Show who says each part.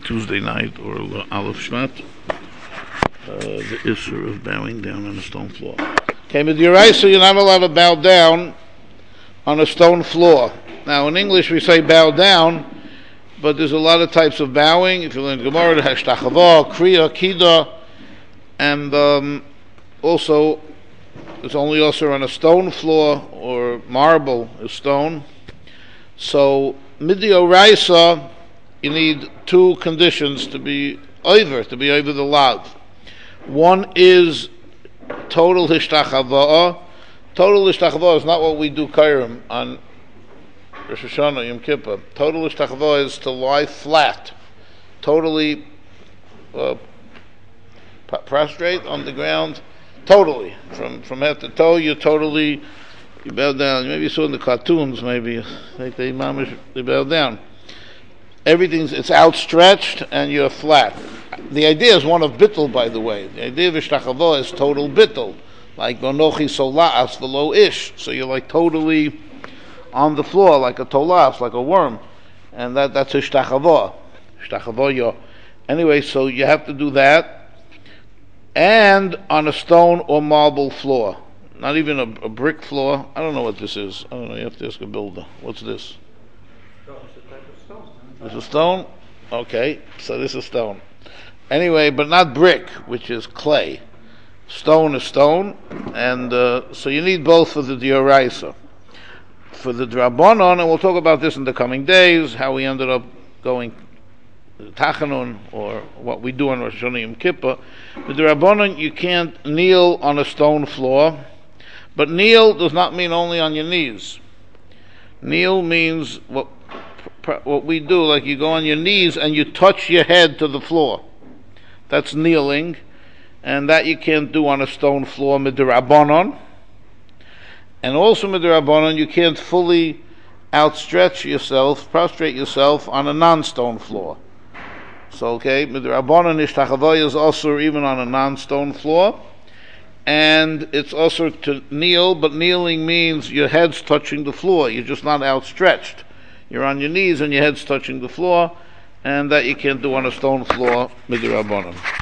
Speaker 1: Tuesday night or Aleph Shvat, the issue of bowing down on a stone floor. Okay, with your eyes, so you're not allowed to bow down on a stone floor. Now, in English, we say bow down, but there's a lot of types of bowing. If you learn Gemara, the Hashtachava, Kriya, Kida, and also, it's only also on a stone floor or marble, a stone. So, Midio Raisa, you need two conditions to be over the lav. One is total hishtachavah. Total hishtachavah is not what we do kairim on Rosh Hashanah, Yom Kippur. Total hishtachavah is to lie flat, totally prostrate on the ground, totally from head to toe. You bow down. Maybe you saw in the cartoons. Maybe they bow down. It's outstretched and you're flat. The idea is one of bittul, by the way. The idea of ishtachavo is total bittul, like gonochi sola'as v'lo ish. So you're like totally on the floor, like a tolas, like a worm, and that's ishtachavo. Ishtachavo. Anyway, so you have to do that, and on a stone or marble floor, not even a brick floor. I don't know what this is. I don't know. You have to ask a builder. What's this? This is stone? Okay, so this is stone. Anyway, but not brick, which is clay. Stone is stone, and so you need both for the Dioraisa. For the Drabonon, and we'll talk about this in the coming days, how we ended up going Tachanun, or what we do on Rosh Hashanah Yom Kippur. The Drabonon, you can't kneel on a stone floor, but kneel does not mean only on your knees. Kneel means what we do, like you go on your knees and you touch your head to the floor. That's kneeling, and that you can't do on a stone floor midrabanon. And also midrabanon, you can't fully outstretch yourself, prostrate yourself on a non-stone floor. So, okay, midrabanon ishtachavoy is also even on a non-stone floor, and it's also to kneel, but kneeling means your head's touching the floor. You're just not outstretched. You're on your knees and your head's touching the floor, and that you can't do on a stone floor midrabanan.